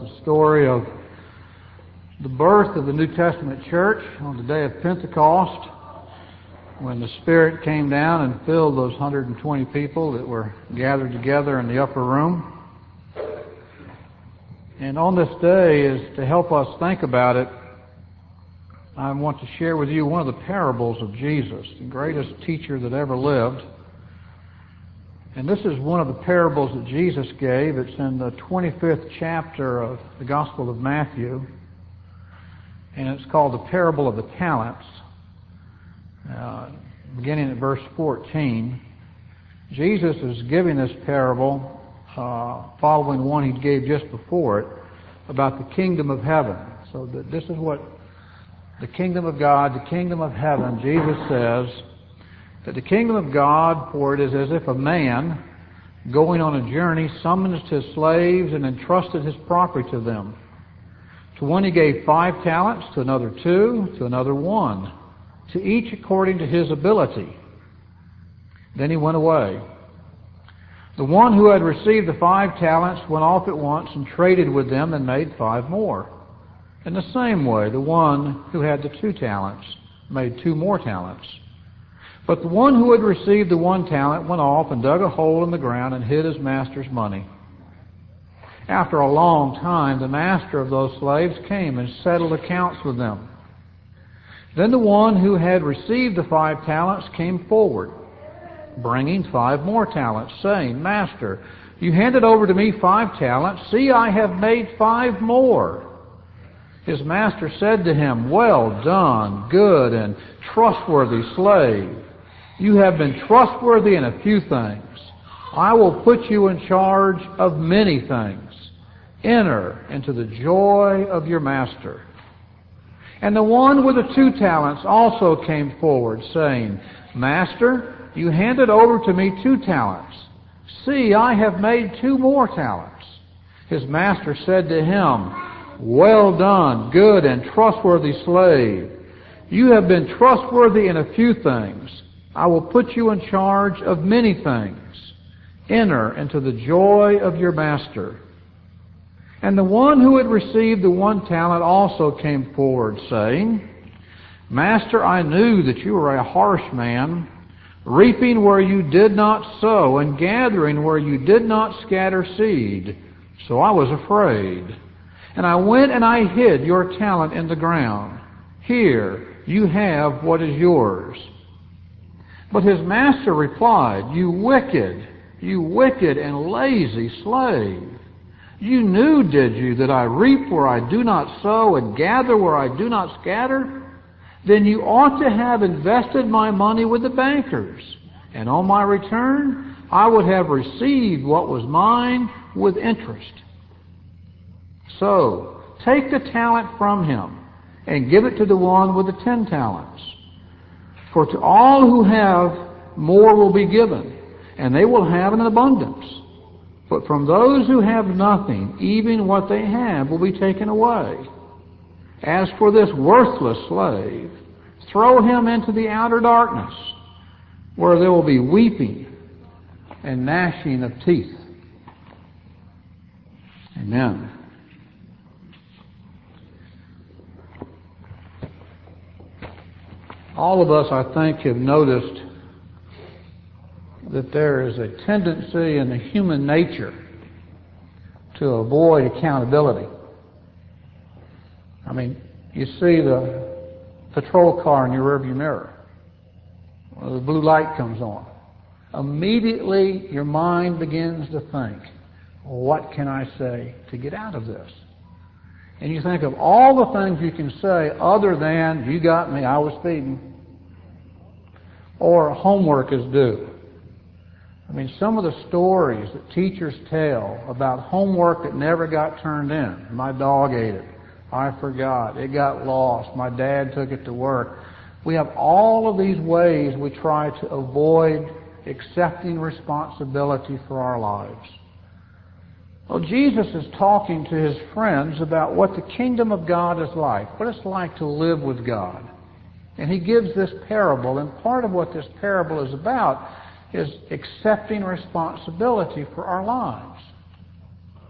the story of the birth of the New Testament church on the day of Pentecost, when the Spirit came down and filled those 120 people that were gathered together in the upper room. And on this day, is to help us think about it, I want to share with you one of the parables of Jesus, the greatest teacher that ever lived. And this is one of the parables that Jesus gave. It's in the 25th chapter of the Gospel of Matthew, and it's called the Parable of the Talents. Beginning at verse 14, Jesus is giving this parable following one he gave just before it about the kingdom of heaven. So that this is what the kingdom of God, the kingdom of heaven, Jesus says that the kingdom of God, for it is as if a man going on a journey summons his slaves and entrusted his property to them. To one he gave 5 talents, to another 2, to another 1, to each according to his ability. Then he went away. The one who had received the 5 talents went off at once and traded with them and made 5 more. In the same way, the one who had the 2 talents made 2 more talents. But the one who had received the 1 talent went off and dug a hole in the ground and hid his master's money. After a long time, the master of those slaves came and settled accounts with them. Then the one who had received the 5 talents came forward, bringing 5 more talents, saying, Master, you handed over to me 5 talents. See, I have made 5 more. His master said to him, Well done, good and trustworthy slave. You have been trustworthy in a few things. I will put you in charge of many things. Enter into the joy of your master. And the one with the 2 talents also came forward, saying, Master, you handed over to me 2 talents. See, I have made 2 more talents. His master said to him, Well done, good and trustworthy slave. You have been trustworthy in a few things. I will put you in charge of many things. Enter into the joy of your master. And the one who had received the 1 talent also came forward, saying, Master, I knew that you were a harsh man, reaping where you did not sow, and gathering where you did not scatter seed. So I was afraid. And I went and I hid your talent in the ground. Here, you have what is yours. But his master replied, You wicked and lazy slave. You knew, did you, that I reap where I do not sow and gather where I do not scatter? Then you ought to have invested my money with the bankers, and on my return I would have received what was mine with interest. So take the talent from him and give it to the one with the 10 talents. For to all who have, more will be given, and they will have an abundance. But from those who have nothing, even what they have will be taken away. As for this worthless slave, throw him into the outer darkness, where there will be weeping and gnashing of teeth. Amen. All of us, I think, have noticed that there is a tendency in the human nature to avoid accountability. I mean, you see the patrol car in your rearview mirror. Well, the blue light comes on. Immediately, your mind begins to think, what can I say to get out of this? And you think of all the things you can say other than, you got me, I was speeding, or homework is due. I mean, some of the stories that teachers tell about homework that never got turned in. My dog ate it. I forgot. It got lost. My dad took it to work. We have all of these ways we try to avoid accepting responsibility for our lives. Well, Jesus is talking to his friends about what the kingdom of God is like, what it's like to live with God. And he gives this parable, and part of what this parable is about is accepting responsibility for our lives.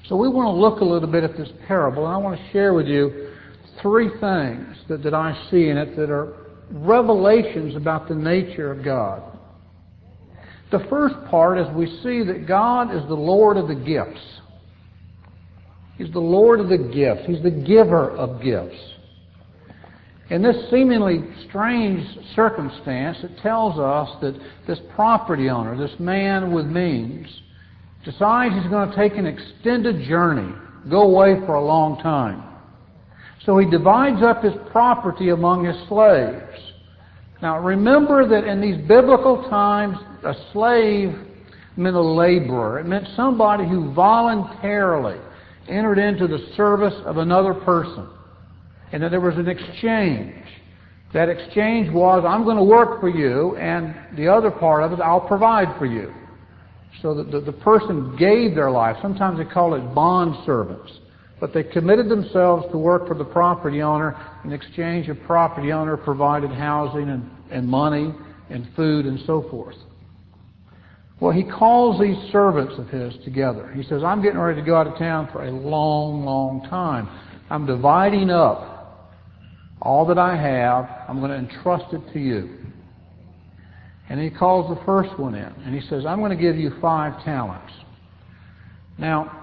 So we want to look a little bit at this parable, and I want to share with you three things that I see in it that are revelations about the nature of God. The first part is we see that God is the Lord of the gifts. He's the Lord of the gifts. He's the giver of gifts. In this seemingly strange circumstance, it tells us that this property owner, this man with means, decides he's going to take an extended journey, go away for a long time. So he divides up his property among his slaves. Now remember that in these biblical times, a slave meant a laborer. It meant somebody who voluntarily entered into the service of another person. And that there was an exchange. That exchange was, I'm going to work for you, and the other part of it, I'll provide for you. So that the person gave their life. Sometimes they call it bond servants. But they committed themselves to work for the property owner. In exchange, the property owner provided housing and money and food and so forth. Well, he calls these servants of his together. He says, I'm getting ready to go out of town for a long, long time. I'm dividing up all that I have. I'm going to entrust it to you. And he calls the first one in. And he says, I'm going to give you 5 talents. Now,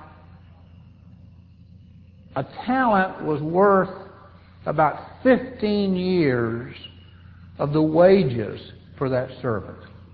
a talent was worth about 15 years of the wages for that servant.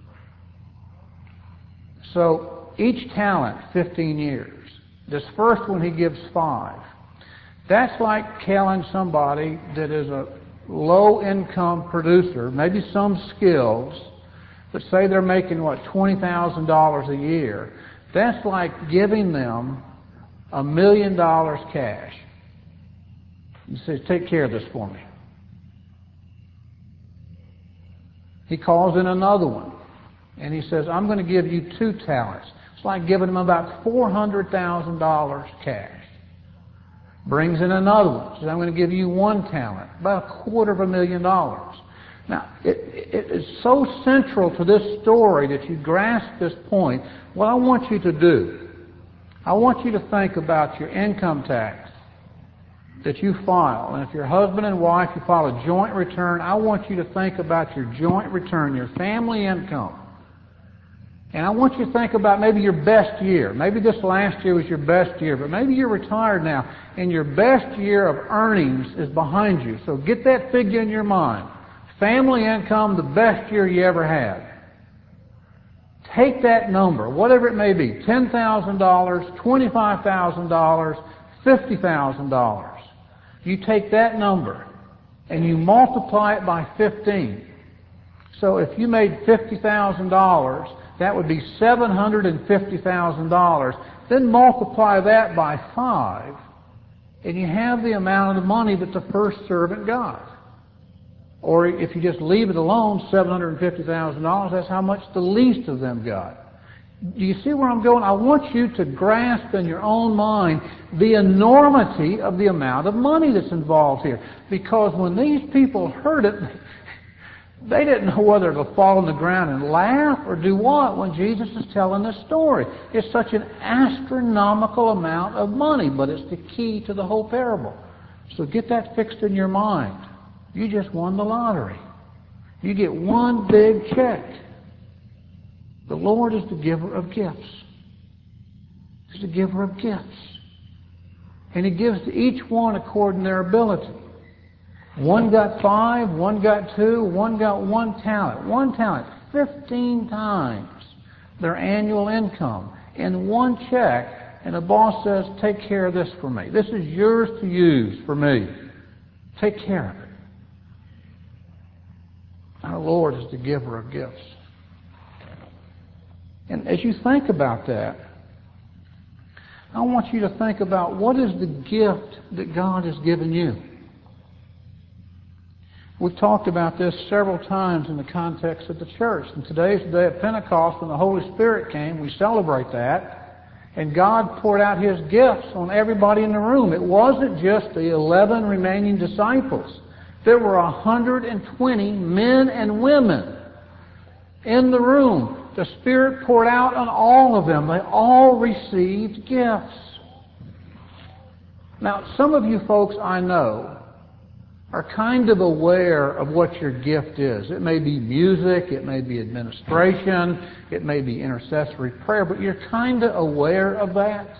So each talent, 15 years. This first one he gives 5. That's like telling somebody that is a low-income producer, maybe some skills, but say they're making, $20,000 a year. That's like giving them $1 million cash. He says, take care of this for me. He calls in another one, and he says, I'm going to give you 2 talents. It's like giving them about $400,000 cash. Brings in another one. Says, I'm going to give you 1 talent, about $250,000. Now, it is so central to this story that you grasp this point. What I want you to do, I want you to think about your income tax that you file. And if you're husband and wife, you file a joint return, I want you to think about your joint return, your family income. And I want you to think about maybe your best year. Maybe this last year was your best year, but maybe you're retired now, and your best year of earnings is behind you. So get that figure in your mind. Family income, the best year you ever had. Take that number, whatever it may be, $10,000, $25,000, $50,000. You take that number and you multiply it by 15. So if you made $50,000, that would be $750,000. Then multiply that by 5, and you have the amount of the money that the first servant got. Or if you just leave it alone, $750,000, that's how much the least of them got. Do you see where I'm going? I want you to grasp in your own mind the enormity of the amount of money that's involved here. Because when these people heard it, they didn't know whether to fall on the ground and laugh or do what when Jesus is telling this story. It's such an astronomical amount of money, but it's the key to the whole parable. So get that fixed in your mind. You just won the lottery. You get one big check. The Lord is the giver of gifts. He's the giver of gifts. And He gives to each one according to their ability. One got 5, one got 2, one got 1 talent. 1 talent, 15 times their annual income in one check. And the boss says, take care of this for me. This is yours to use for me. Take care of it. Our Lord is the giver of gifts. And as you think about that, I want you to think about what is the gift that God has given you. We've talked about this several times in the context of the church. And today's the day of Pentecost, when the Holy Spirit came. We celebrate that. And God poured out His gifts on everybody in the room. It wasn't just the 11 remaining disciples. There were 120 men and women in the room. The Spirit poured out on all of them. They all received gifts. Now, some of you folks I know are kind of aware of what your gift is. It may be music, it may be administration, it may be intercessory prayer, but you're kind of aware of that.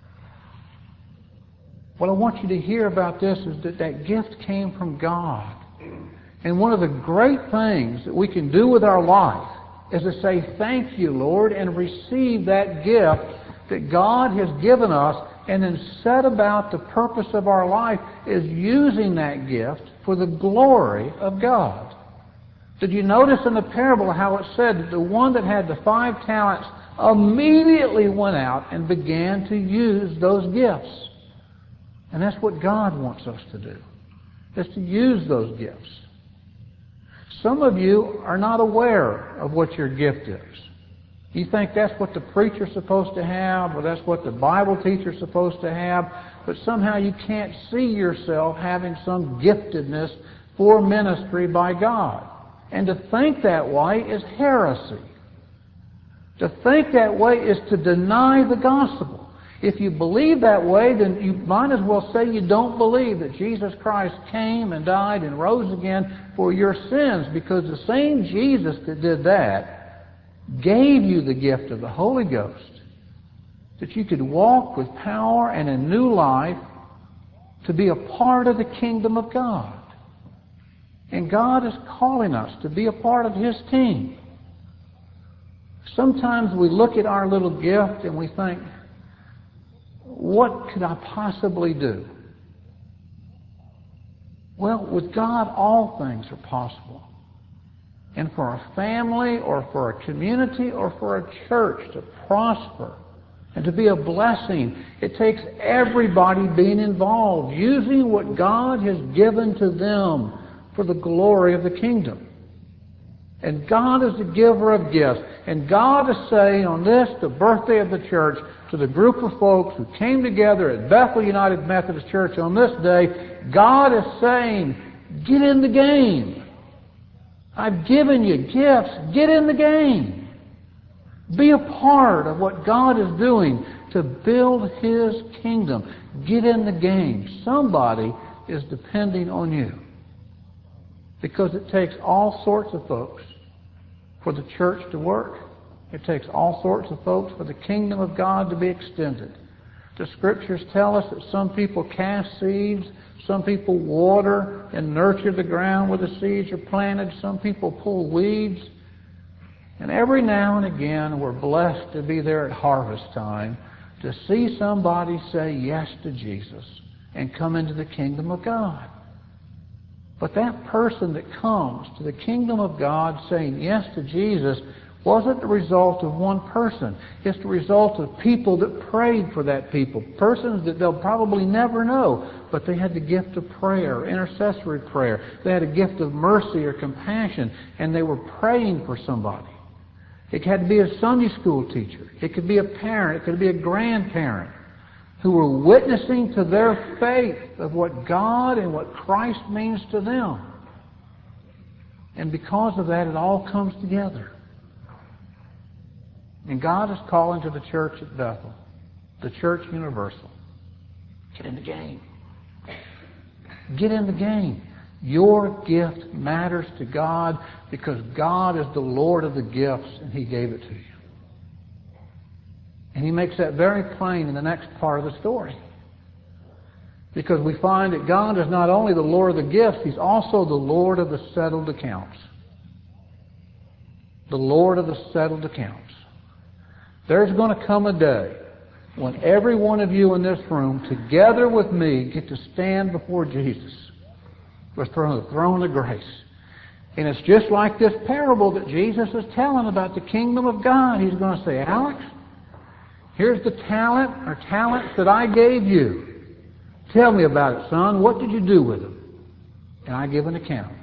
What I want you to hear about this is that that gift came from God. And one of the great things that we can do with our life is to say, thank you, Lord, and receive that gift that God has given us, and then set about the purpose of our life is using that gift for the glory of God. Did you notice in the parable how it said that the one that had the 5 talents immediately went out and began to use those gifts? And that's what God wants us to do, is to use those gifts. Some of you are not aware of what your gift is. You think that's what the preacher's supposed to have, or that's what the Bible teacher's supposed to have, but somehow you can't see yourself having some giftedness for ministry by God. And to think that way is heresy. To think that way is to deny the gospel. If you believe that way, then you might as well say you don't believe that Jesus Christ came and died and rose again for your sins, because the same Jesus that did that gave you the gift of the Holy Ghost, that you could walk with power and a new life to be a part of the kingdom of God. And God is calling us to be a part of His team. Sometimes we look at our little gift and we think, what could I possibly do? Well, with God, all things are possible. And for a family or for a community or for a church to prosper and to be a blessing, it takes everybody being involved, using what God has given to them for the glory of the kingdom. And God is the giver of gifts. And God is saying on this, the birthday of the church, to the group of folks who came together at Bethel United Methodist Church on this day, God is saying, get in the game. I've given you gifts. Get in the game. Be a part of what God is doing to build His kingdom. Get in the game. Somebody is depending on you. Because it takes all sorts of folks for the church to work. It takes all sorts of folks for the kingdom of God to be extended. The Scriptures tell us that some people cast seeds, some people water and nurture the ground where the seeds are planted, some people pull weeds. And every now and again we're blessed to be there at harvest time to see somebody say yes to Jesus and come into the kingdom of God. But that person that comes to the kingdom of God saying yes to Jesus wasn't the result of one person. It's the result of people that prayed for that people. Persons that they'll probably never know, but they had the gift of prayer, intercessory prayer. They had a gift of mercy or compassion, and they were praying for somebody. It had to be a Sunday school teacher. It could be a parent. It could be a grandparent who were witnessing to their faith of what God and what Christ means to them. And because of that, it all comes together. And God is calling to the church at Bethel, the church universal. Get in the game. Get in the game. Your gift matters to God because God is the Lord of the gifts and He gave it to you. And He makes that very plain in the next part of the story. Because we find that God is not only the Lord of the gifts, He's also the Lord of the settled accounts. The Lord of the settled accounts. There's going to come a day when every one of you in this room, together with me, get to stand before Jesus, before the throne of grace. And it's just like this parable that Jesus is telling about the kingdom of God. He's going to say, Alex, here's the talent or talents that I gave you. Tell me about it, son. What did you do with them? And I give an account.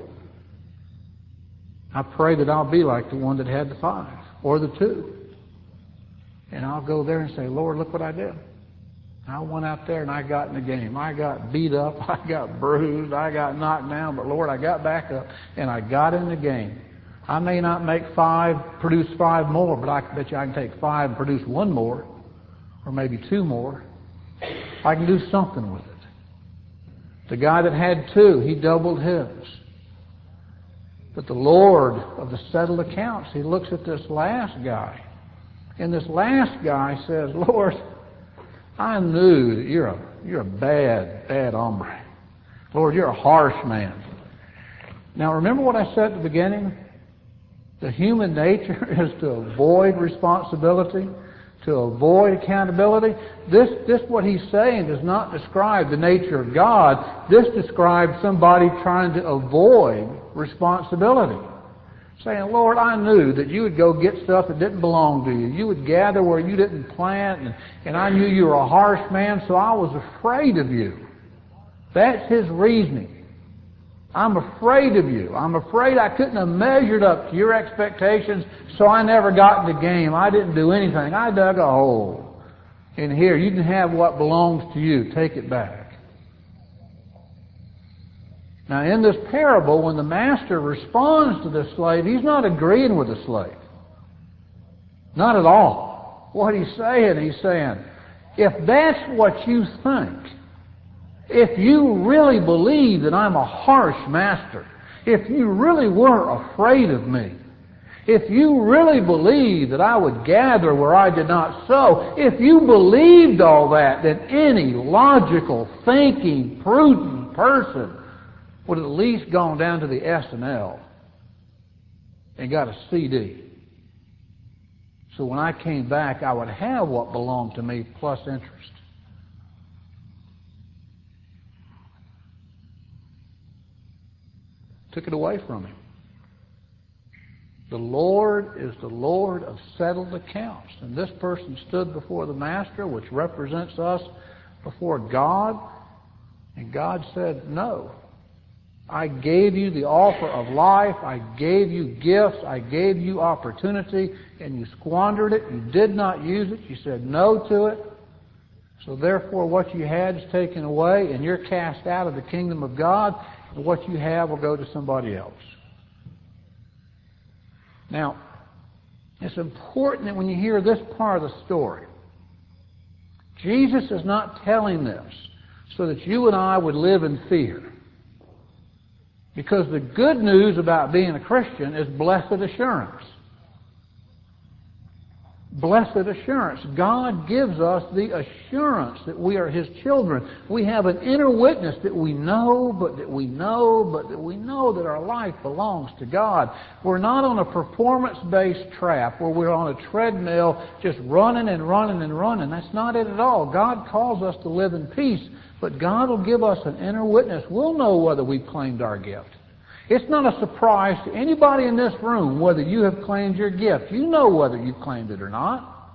I pray that I'll be like the one that had the 5 or the 2. And I'll go there and say, Lord, look what I did. I went out there and I got in the game. I got beat up. I got bruised. I got knocked down. But Lord, I got back up and I got in the game. I may not make 5, produce 5 more, but I bet you I can take 5 and produce 1 more, or maybe 2 more. I can do something with it. The guy that had 2, he doubled his. But the Lord of the settled accounts, He looks at this last guy. And this last guy says, Lord, I knew that you're a bad hombre. Lord, you're a harsh man. Now remember what I said at the beginning? The human nature is to avoid responsibility, to avoid accountability. This what he's saying does not describe the nature of God. This describes somebody trying to avoid responsibility. Saying, Lord, I knew that you would go get stuff that didn't belong to you. You would gather where you didn't plant, and I knew you were a harsh man, so I was afraid of you. That's his reasoning. I'm afraid of you. I'm afraid I couldn't have measured up to your expectations, so I never got in the game. I didn't do anything. I dug a hole. And here, you can have what belongs to you. Take it back. Now, in this parable, when the master responds to the slave, he's not agreeing with the slave. Not at all. What he's saying, if that's what you think, if you really believe that I'm a harsh master, if you really were afraid of me, if you really believe that I would gather where I did not sow, if you believed all that, then any logical, thinking, prudent person would have at least gone down to the S&L and got a CD. So when I came back, I would have what belonged to me plus interest. Took it away from him. The Lord is the Lord of settled accounts. And this person stood before the master, which represents us before God. And God said, no. I gave you the offer of life. I gave you gifts. I gave you opportunity. And you squandered it. You did not use it. You said no to it. So therefore what you had is taken away, and you're cast out of the kingdom of God. And what you have will go to somebody else. Now, it's important that when you hear this part of the story, Jesus is not telling this so that you and I would live in fear. Because the good news about being a Christian is blessed assurance. Blessed assurance. God gives us the assurance that we are His children. We have an inner witness that we know that our life belongs to God. We're not on a performance-based trap where we're on a treadmill just running and running and running. That's not it at all. God calls us to live in peace, but God will give us an inner witness. We'll know whether we've claimed our gift. It's not a surprise to anybody in this room whether you have claimed your gift. You know whether you've claimed it or not.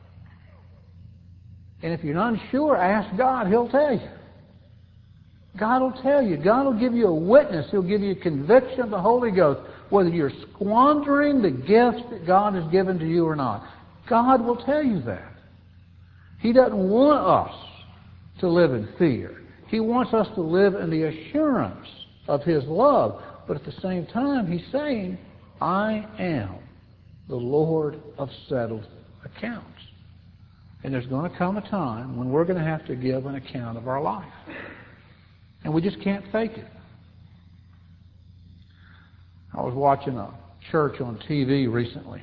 And if you're unsure, ask God. He'll tell you. God will tell you. God will give you a witness. He'll give you a conviction of the Holy Ghost whether you're squandering the gifts that God has given to you or not. God will tell you that. He doesn't want us to live in fear. He wants us to live in the assurance of His love. But at the same time, He's saying, I am the Lord of settled accounts. And there's going to come a time when we're going to have to give an account of our life. And we just can't fake it. I was watching a church on TV recently.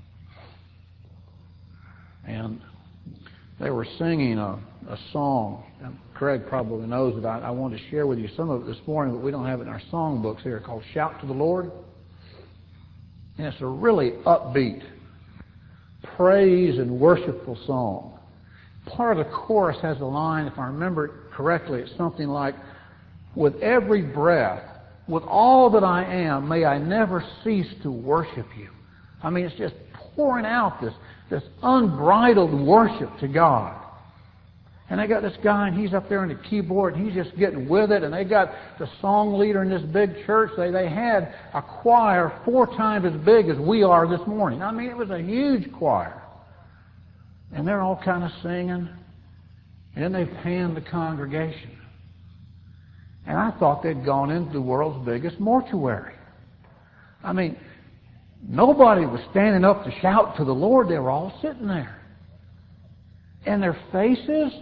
And they were singing a song. And Craig probably knows it. I wanted to share with you some of it this morning, but we don't have it in our songbooks here, called Shout to the Lord. And it's a really upbeat, praise and worshipful song. Part of the chorus has a line, if I remember it correctly, it's something like, with every breath, with all that I am, may I never cease to worship you. I mean, it's just pouring out this unbridled worship to God. And they got this guy, and he's up there on the keyboard, and he's just getting with it. And they got the song leader in this big church. They had a choir 4 times as big as we are this morning. I mean, it was a huge choir. And they're all kind of singing. And then they panned the congregation. And I thought they'd gone into the world's biggest mortuary. I mean, nobody was standing up to shout to the Lord. They were all sitting there. And their faces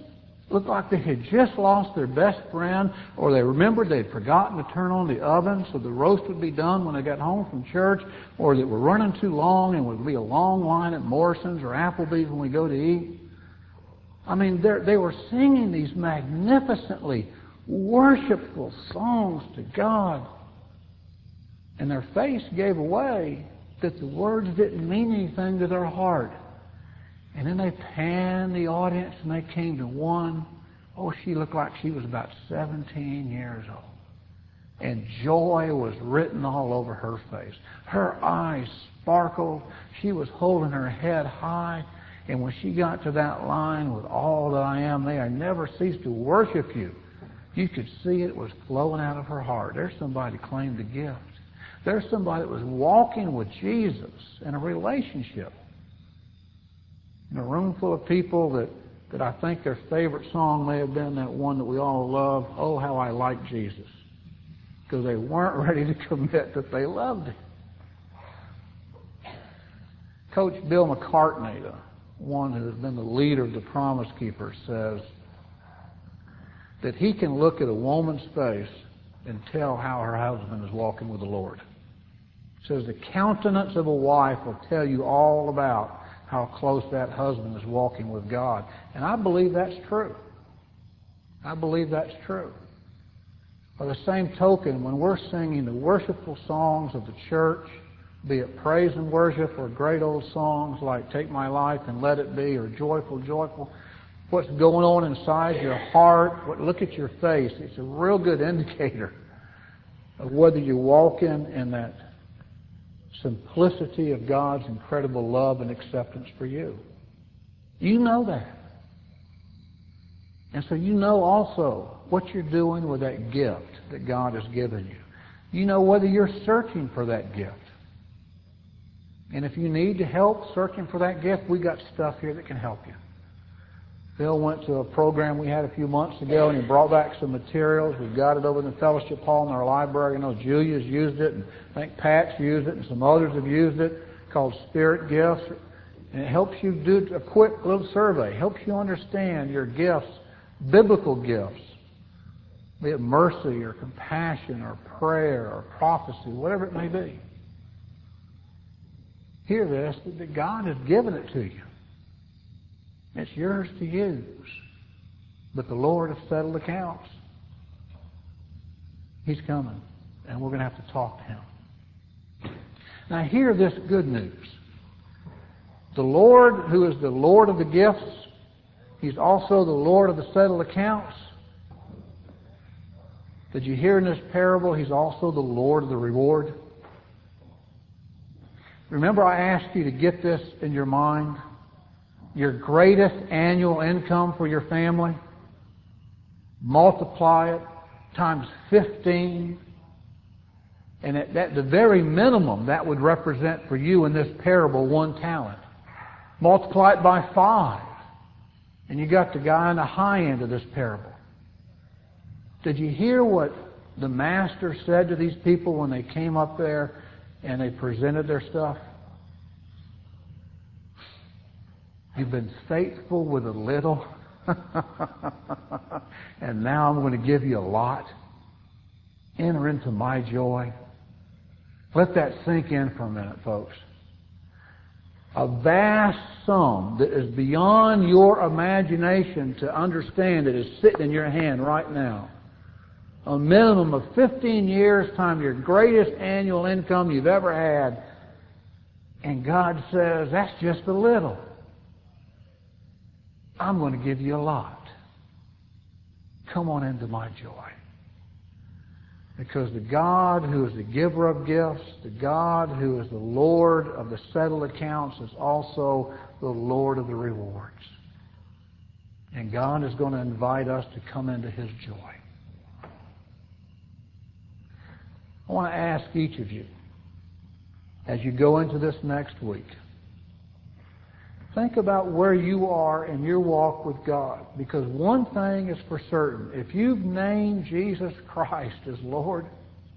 Looked like they had just lost their best friend, or they remembered they'd forgotten to turn on the oven so the roast would be done when they got home from church, or that were running too long and would be a long line at Morrison's or Applebee's when we go to eat. I mean, they were singing these magnificently worshipful songs to God, and their face gave away that the words didn't mean anything to their heart. And then they panned the audience and they came to one. Oh, she looked like she was about 17 years old. And joy was written all over her face. Her eyes sparkled. She was holding her head high. And when she got to that line, with all that I am, may I never cease to worship you, you could see it was flowing out of her heart. There's somebody who claimed a gift. There's somebody that was walking with Jesus in a relationship. In a room full of people that I think their favorite song may have been that one that we all love, Oh, How I Like Jesus. Because they weren't ready to commit that they loved Him. Coach Bill McCartney, the one who has been the leader of the Promise Keepers, says that he can look at a woman's face and tell how her husband is walking with the Lord. He says the countenance of a wife will tell you all about how close that husband is walking with God. And I believe that's true. I believe that's true. By the same token, when we're singing the worshipful songs of the church, be it praise and worship or great old songs like Take My Life and Let It Be or Joyful, Joyful, what's going on inside your heart, look at your face. It's a real good indicator of whether you're walking in that simplicity of God's incredible love and acceptance for you. You know that. And so you know also what you're doing with that gift that God has given you. You know whether you're searching for that gift. And if you need help searching for that gift, we got stuff here that can help you. Bill went to a program we had a few months ago, and he brought back some materials. We've got it over in the fellowship hall in our library. I know Julia's used it, and I think Pat's used it, and some others have used it, called Spirit Gifts. And it helps you do a quick little survey. It helps you understand your gifts, biblical gifts, be it mercy or compassion or prayer or prophecy, whatever it may be. Hear this, that God has given it to you. It's yours to use. But the Lord has settled accounts. He's coming, and we're going to have to talk to Him. Now hear this good news. The Lord, who is the Lord of the gifts, He's also the Lord of the settled accounts. Did you hear in this parable, He's also the Lord of the reward? Remember I asked you to get this in your mind? Your greatest annual income for your family, multiply it times 15, and at the very minimum that would represent for you in this parable 1 talent. Multiply it by 5, and you got the guy on the high end of this parable. Did you hear what the master said to these people when they came up there and they presented their stuff? You've been faithful with a little, and now I'm going to give you a lot. Enter into my joy. Let that sink in for a minute, folks. A vast sum that is beyond your imagination to understand that is sitting in your hand right now. A minimum of 15 years times your greatest annual income you've ever had. And God says, that's just a little. I'm going to give you a lot. Come on into my joy. Because the God who is the giver of gifts, the God who is the Lord of the settled accounts, is also the Lord of the rewards. And God is going to invite us to come into His joy. I want to ask each of you, as you go into this next week, think about where you are in your walk with God. Because one thing is for certain. If you've named Jesus Christ as Lord,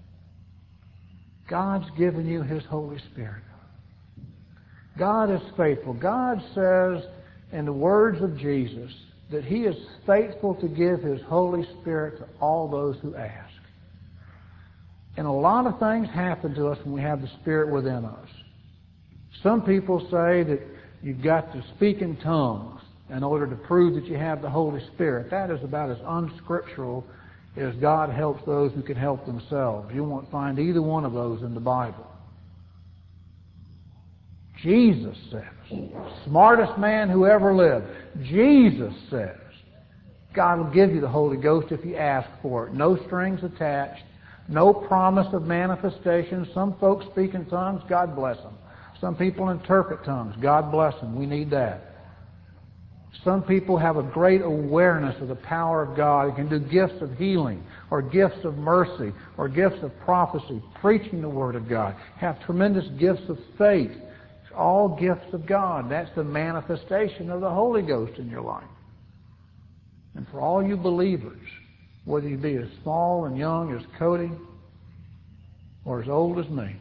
God's given you His Holy Spirit. God is faithful. God says, in the words of Jesus, that He is faithful to give His Holy Spirit to all those who ask. And a lot of things happen to us when we have the Spirit within us. Some people say that you've got to speak in tongues in order to prove that you have the Holy Spirit. That is about as unscriptural as God helps those who can help themselves. You won't find either one of those in the Bible. Jesus says, smartest man who ever lived, Jesus says, God will give you the Holy Ghost if you ask for it. No strings attached. No promise of manifestation. Some folks speak in tongues, God bless them. Some people interpret tongues, God bless them. We need that. Some people have a great awareness of the power of God and can do gifts of healing or gifts of mercy or gifts of prophecy, preaching the Word of God, have tremendous gifts of faith. It's all gifts of God. That's the manifestation of the Holy Ghost in your life. And for all you believers, whether you be as small and young as Cody or as old as me,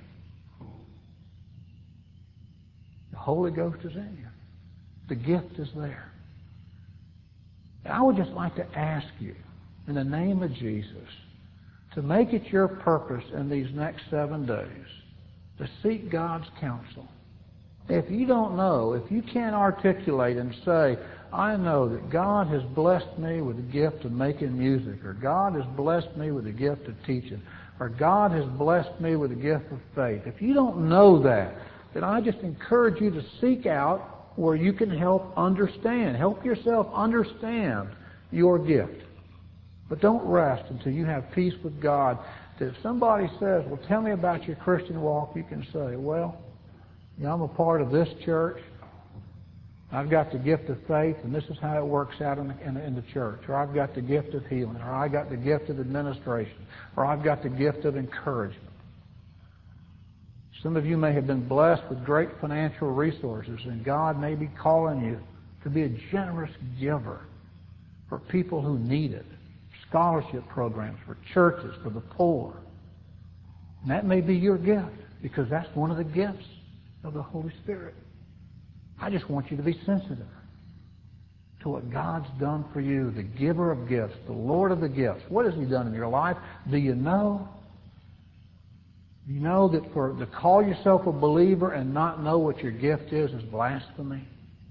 the Holy Ghost is in you. The gift is there. And I would just like to ask you, in the name of Jesus, to make it your purpose in these next 7 days to seek God's counsel. If you don't know, if you can't articulate and say, I know that God has blessed me with the gift of making music, or God has blessed me with the gift of teaching, or God has blessed me with the gift of faith. If you don't know that, then I just encourage you to seek out where you can help understand. Help yourself understand your gift. But don't rest until you have peace with God. That if somebody says, well, tell me about your Christian walk, you can say, well, I'm a part of this church. I've got the gift of faith, and this is how it works out in the church. Or I've got the gift of healing. Or I've got the gift of administration. Or I've got the gift of encouragement. Some of you may have been blessed with great financial resources, and God may be calling you to be a generous giver for people who need it. Scholarship programs for churches, for the poor. And that may be your gift, because that's one of the gifts of the Holy Spirit. I just want you to be sensitive to what God's done for you, the giver of gifts, the Lord of the gifts. What has He done in your life? Do you know? You know that to call yourself a believer and not know what your gift is blasphemy?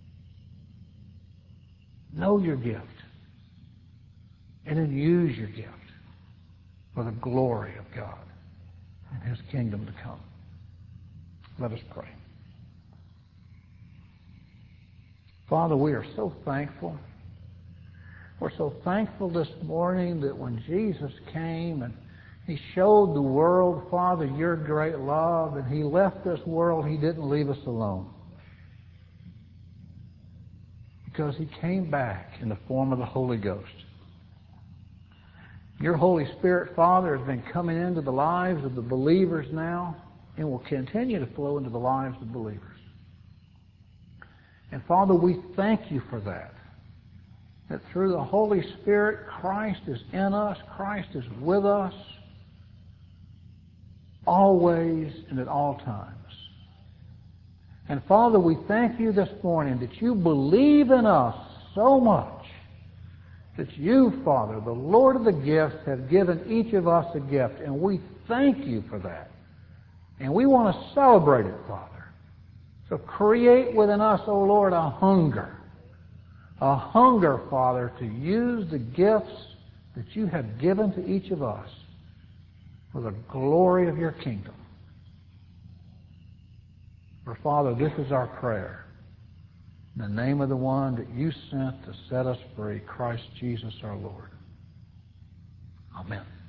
Know your gift. And then use your gift for the glory of God and His kingdom to come. Let us pray. Father, we are so thankful. We're so thankful this morning that when Jesus came and He showed the world, Father, your great love, and He left this world, He didn't leave us alone. Because He came back in the form of the Holy Ghost. Your Holy Spirit, Father, has been coming into the lives of the believers now and will continue to flow into the lives of believers. And Father, we thank you for that. That through the Holy Spirit, Christ is in us, Christ is with us, always and at all times. And Father, we thank you this morning that you believe in us so much that you, Father, the Lord of the gifts, have given each of us a gift. And we thank you for that. And we want to celebrate it, Father. So create within us, O Lord, a hunger, Father, to use the gifts that you have given to each of us for the glory of your kingdom. For Father, this is our prayer. In the name of the one that you sent to set us free, Christ Jesus our Lord. Amen.